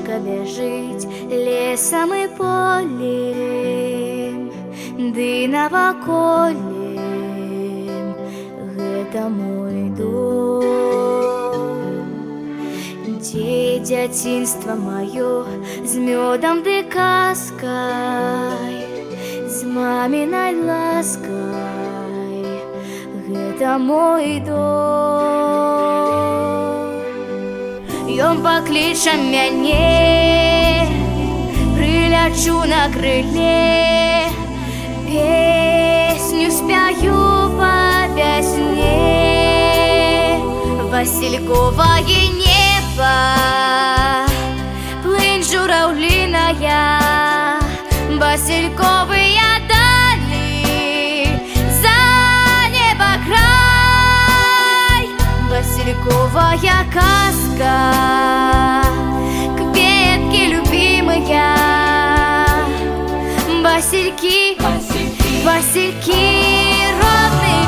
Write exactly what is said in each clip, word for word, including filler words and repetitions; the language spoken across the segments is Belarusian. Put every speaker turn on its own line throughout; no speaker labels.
Стежка бежить лесом и полем, ды навоколем гэта мой дом, дзе дзяцінства маё з мёдам ды казкай, з мамінай ласкай, гэта мой дом. Ён пакліча мяне, прылячу на крыле, песню спяю па вясне. Васильковае неба, плынь жураўліная, васильковыя далі, за неба край. Васильковая казка, кветки любимые, васильки, васильки, родный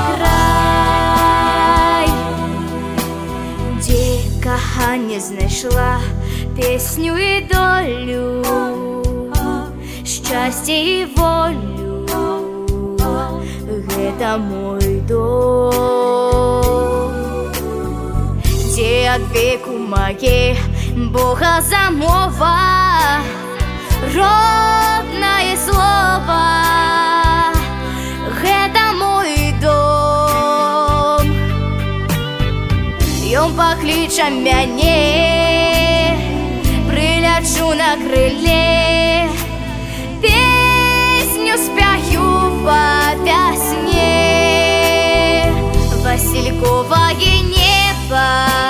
край, где кохання знайшла песню и долю, счастье и волю, это мой дом, где от веку моей Бога замова, родное слово, это мой дом. Ён пакліча мяне, прылячу на крыле, песню спяю па вясне. Васильковае неба,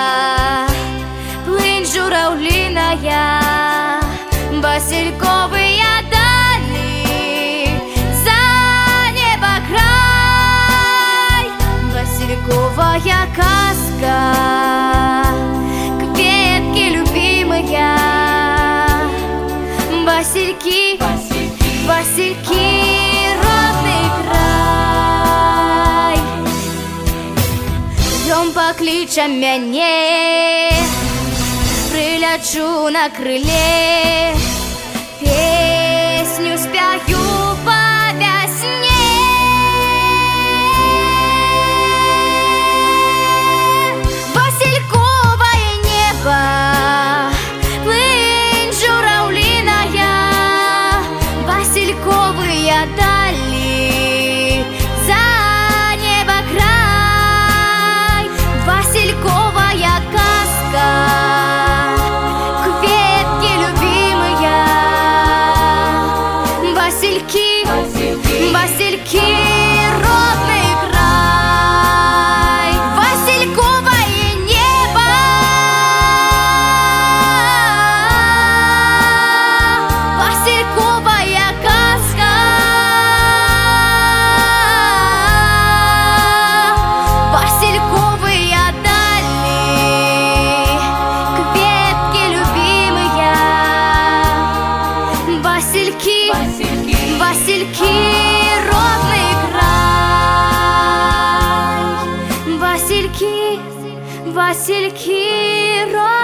плынь жураўліная, васильковыя далі, за неба край. Васильковая казка, кветки любимые, васильки, васильки, родный край. Ён пакліча мяне, прылячу на крыле, песню спяю па вясне. Васильковае неба, плынь жураўліная, васильковыя далі, за неба край. Васильковая казка, васильки, родный край. Васильковое небо, васильковая казка, васильковые дали, кветки любимые, васильки, васильки, родный край. Васильки, васильки, родный край.